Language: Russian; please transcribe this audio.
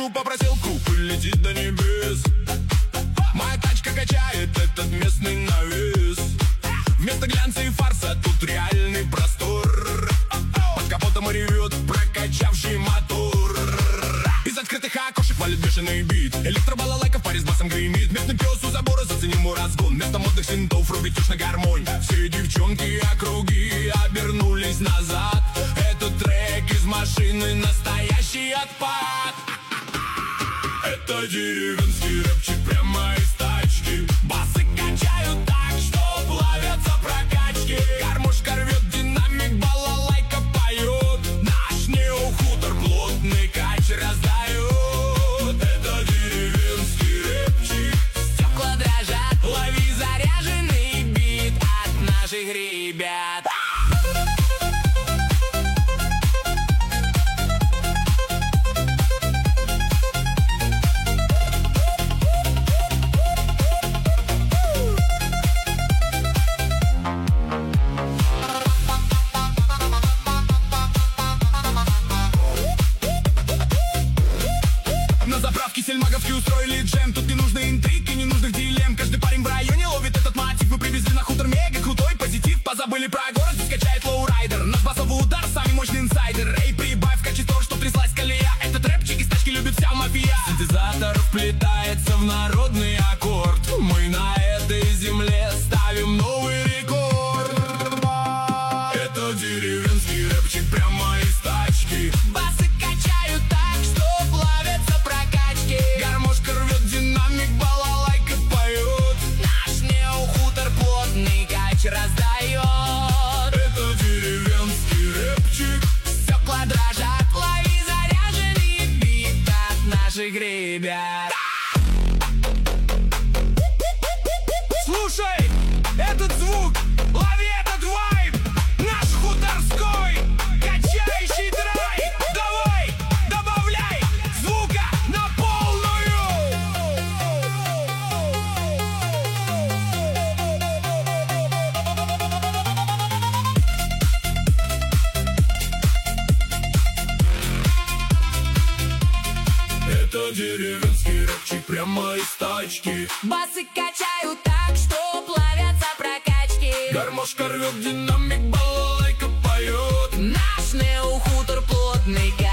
Ему попросил круг и летит до небес. Моя тачка качает этот местный навес. Вместо глянца и фарса тут реальный простор. Под капотом ревет прокачавший мотор. Из открытых окошек валит бешеный бит. Электробалалайка в паре с басом гремит. Местный пес у забора, заценим его разгон. Вместо модных синтов рубит уж на гармонь. Все девчонки округи обернулись назад. Этот трек из машины настоящий отпад. Это деревенский рэпчик прямо из тачки. Басы качают так, что плавятся прокачки. Гармошка рвет, динамик, балалайка поет. Наш неохутор плотный кач раздает. Это деревенский рэпчик. Стекла дрожат, лови заряженный бит от наших ребят. Сельмаговский устроили джем. Тут не нужно интриг и не нужных дилемм. Каждый парень в районе ловит этот мотив. Мы привезли на хутор мега крутой позитив. Позабыли про город, здесь качает лоурайдер. Наш басовый удар, самый мощный инсайдер. Эй, прибавь, качай то, что тряслась колея. Этот рэпчик из тачки любит вся мафия. Синтезатор вплетается в народный аккорд. Мы на этой земле ставим новый рекорд. Это деревенский рэпчик прямо из тачки. Басы качают так, что плавятся прокачки. Гармошка рвет, динамик, балалайка поет. Наш неохутор плотный кач раздает. Это деревенский рэпчик. Стекла дрожат, лови заряженный бит от наших ребят. Слушай этот звук, лови этот вайб. Наш хуторской качающий драйв. Давай, добавляй звука на полную. Это деревенский рэпчик прямо из тачки. Басы качают так, что плавятся прокачки. Гармошка рвет, динамик, балалайка поет. Наш неохутор плотный кач